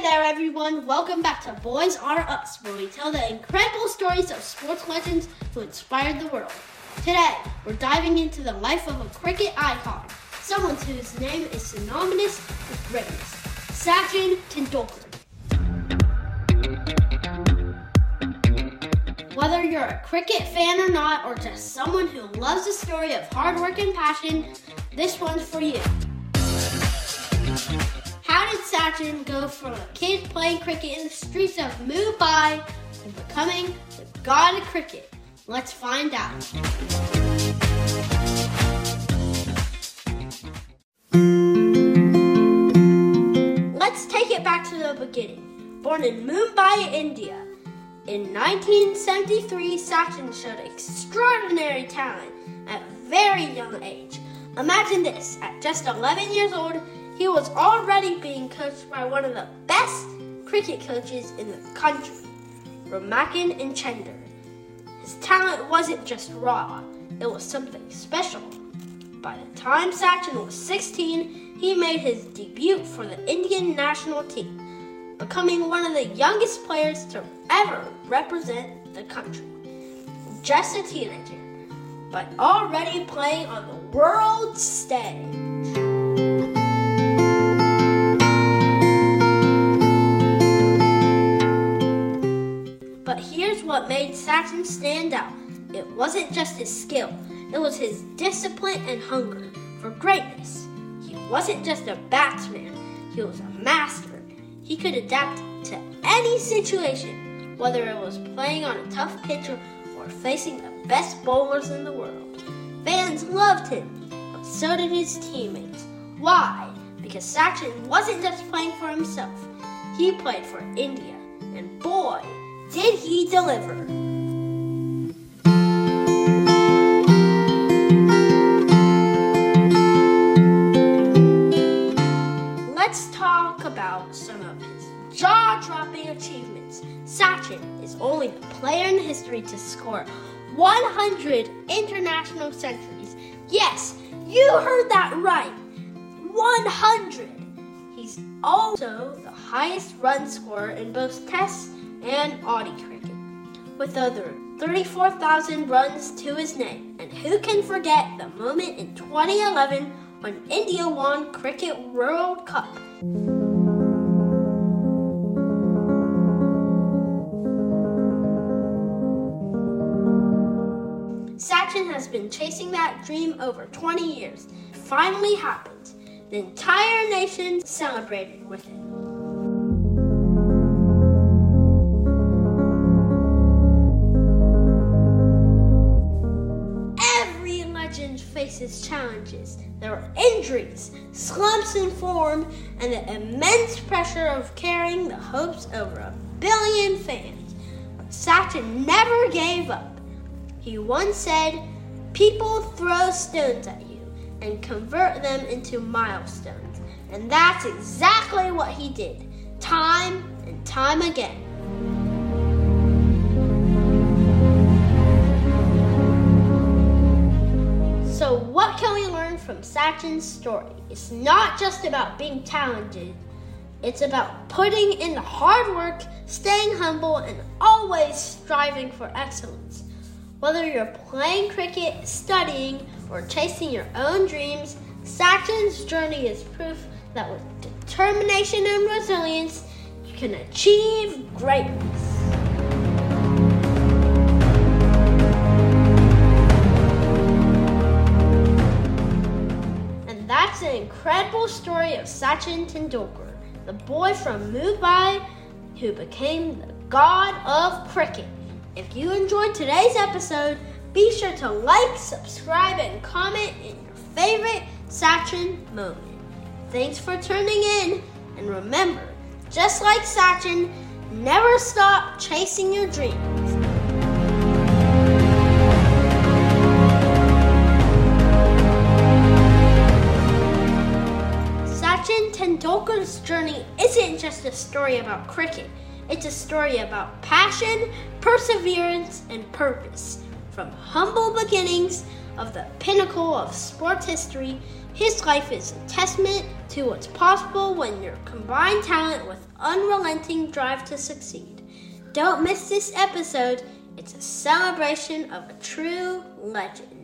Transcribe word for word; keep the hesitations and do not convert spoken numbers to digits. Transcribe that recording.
there, everyone. Welcome back to Boys Are Us, where we tell the incredible stories of sports legends who inspired the world. Today, we're diving into the life of a cricket icon, someone whose name is synonymous with greatness, Sachin Tendulkar. Whether you're a cricket fan or not, or just someone who loves the story of hard work and passion, this one's for you. How did Sachin go from a kid playing cricket in the streets of Mumbai to becoming the god of cricket? Let's find out. Let's take it back to the beginning. Born in Mumbai, India, in nineteen seventy-three, Sachin showed extraordinary talent at a very young age. Imagine this, at just eleven years old, he was already being coached by one of the best cricket coaches in the country, Ramakan and Chender. His talent wasn't just raw, it was something special. By the time Sachin was sixteen, he made his debut for the Indian national team, becoming one of the youngest players to ever represent the country. Just a teenager, but already playing on the world stage. But here's what made Sachin stand out. It wasn't just his skill, it was his discipline and hunger for greatness. He wasn't just a batsman, he was a master. He could adapt to any situation, whether it was playing on a tough pitch or facing the best bowlers in the world. Fans loved him, but so did his teammates. Why? Because Sachin wasn't just playing for himself, he played for India, and boy, did he deliver! Let's talk about some of his jaw-dropping achievements. Sachin is only the player in history to score one hundred international centuries. Yes, you heard that right! one hundred! He's also the highest run scorer in both Tests and O D I cricket, with over thirty-four thousand runs to his name. And who can forget the moment in twenty eleven when India won Cricket World Cup? Sachin has been chasing that dream over twenty years. It finally happened. The entire nation celebrated with him. Faces challenges. There are injuries, slumps in form, and the immense pressure of carrying the hopes over a billion fans. Sachin never gave up. He once said, "People throw stones at you and convert them into milestones." And that's exactly what he did, time and time again. So what can we learn from Sachin's story? It's not just about being talented. It's about putting in the hard work, staying humble, and always striving for excellence. Whether you're playing cricket, studying, or chasing your own dreams, Sachin's journey is proof that with determination and resilience, you can achieve greatness. That's the incredible story of Sachin Tendulkar, the boy from Mumbai who became the god of cricket. If you enjoyed today's episode, be sure to like, subscribe, and comment in your favorite Sachin moment. Thanks for tuning in, and remember, just like Sachin, never stop chasing your dreams. Sachin Tendulkar's journey isn't just a story about cricket. It's a story about passion, perseverance, and purpose. From humble beginnings of the pinnacle of sports history, his life is a testament to what's possible when you combine talent with unrelenting drive to succeed. Don't miss this episode. It's a celebration of a true legend.